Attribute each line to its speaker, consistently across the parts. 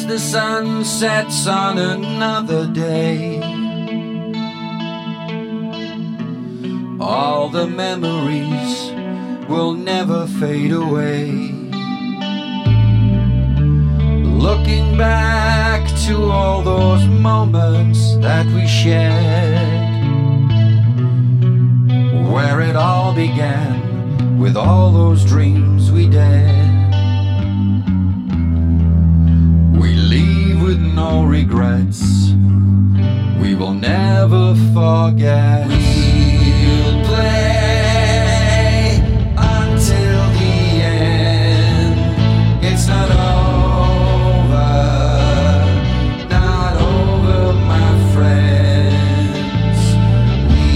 Speaker 1: the sun sets on another day, all the memories will never fade away. Looking back to all those moments that we shared, where it all began with all those dreams we dared. We leave with no regrets, we will never forget. We'll play until the end. It's not over, not over, my friends. We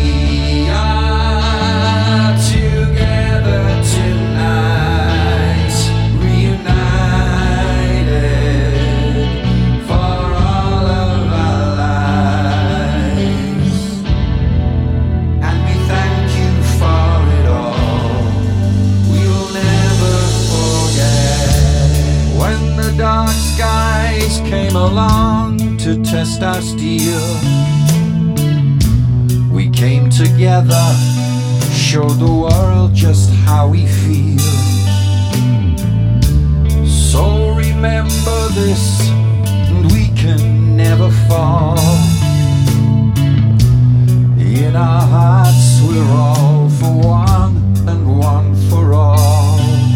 Speaker 1: are together tonight, reunited for all of our lives. And we thank you for it all, we will never forget. When the dark skies came along to test our steel, we came together, showed the world just how we feel. So remember this, and we can never fall. In our hearts we're all for one, and one for all.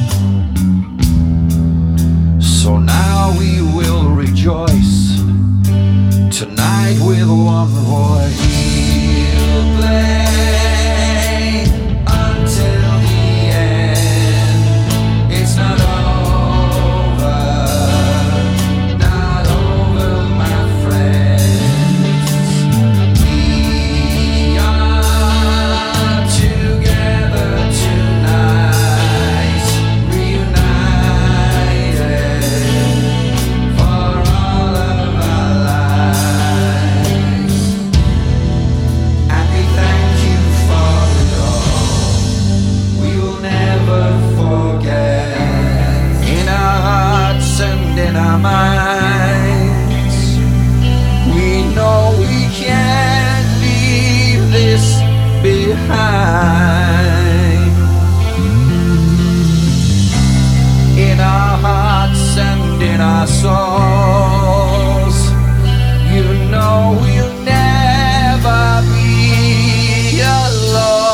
Speaker 1: So now we will rejoice tonight with one voice. We'll play until the end. It's not over, not over, my friends. We are together tonight, reunited for all of our lives. And we thank you for it all, we will never forget. In our hearts and in our minds, we know we can't leave this behind. In our hearts and in our souls, you know we'll never be alone.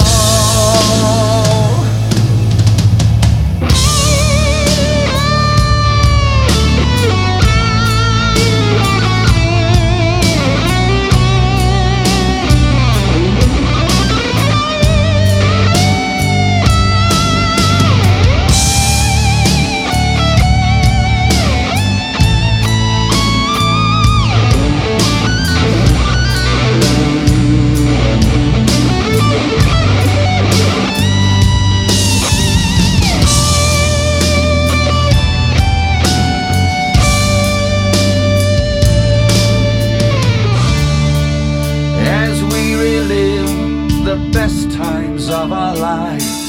Speaker 1: As we relive the best times of our lives,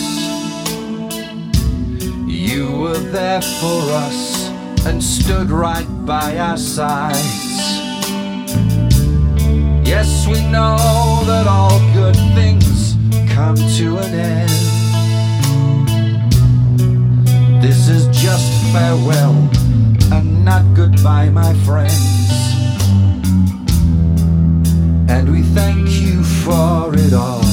Speaker 1: you were there for us and stood right by our sides. Yes, we know that all good things come to an end. This is just farewell and not goodbye, my friends. And we thank you for it all,